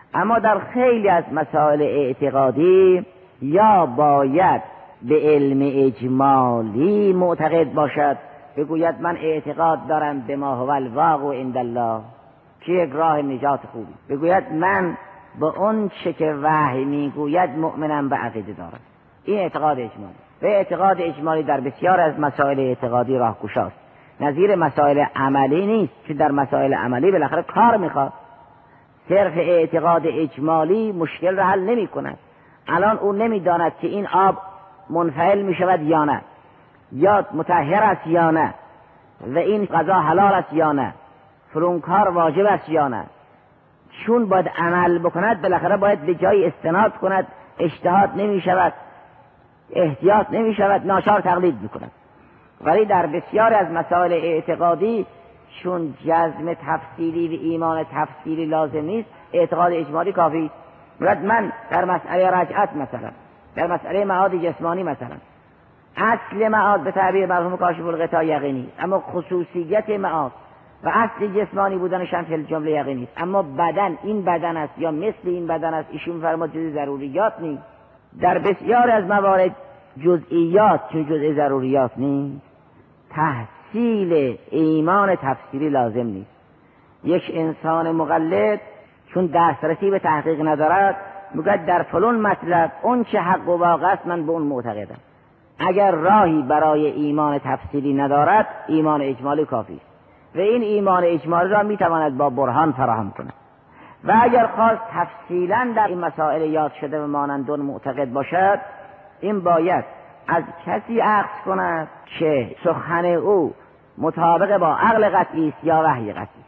اما در خیلی از مسائل اعتقادی یا باید به علم اجمالی معتقد باشد، بگوید من اعتقاد دارم به ما هو الواقع عند الله که یک راه نجات خوبی، بگوید من با اون چه که وحی میگوید مؤمنم به عقیده دارم. این اعتقاد اجمالی. به اعتقاد اجمالی در بسیار از مسائل اعتقادی راهگشاست، نظیر مسائل عملی نیست، که در مسائل عملی بالاخره کار میخواد. صرف اعتقاد اجمالی مشکل را حل نمی کند. الان او نمیداند که این آب منفعل می شود یا نه، یا مطهر است یا نه، و این غذا حلال است یا نه، فلان کار واجب است یا نه. چون باید عمل بکند بالاخره باید به جای استناد کند، اجتهاد نمی شود، احتیاط نمی شود، ناچار تقلید میکند. ولی در بسیار از مسائل اعتقادی چون جزم تفصیلی و ایمان تفصیلی لازم نیست، اعتقاد اجمالی کافی. من در مسئله رجعت مثلا، در مسئله معاد جسمانی مثلا، اصل معاد به تعبیر مرحوم کاشف الغطا یقینی، اما خصوصیت معاد و اصل جسمانی بودنش هم فی جمله یقینی است. اما بدن این بدن است یا مثل این بدن است، ایشون فرمود جزء ضروریات نیست. در بسیار از موارد جزئیات چون جزء ضروریات نیست، تحصیل ایمان تفسیری لازم نیست. یک انسان مقلد چون دسترسی به تحقیق ندارد، میگه در فلان مطلب اون چه حق و واقع است من به اون معتقدم. اگر راهی برای ایمان تفسیری ندارد، ایمان اجمالی کافی است و این ایمان اجمالی را میتواند با برهان فراهم کند. و اگر خواست تفصیلا در این مسائل یاد شده و مانند اون معتقد باشد، این باید از کسی اخذ کند که سخن او مطابق با عقل قطعی است یا وحی قطعی.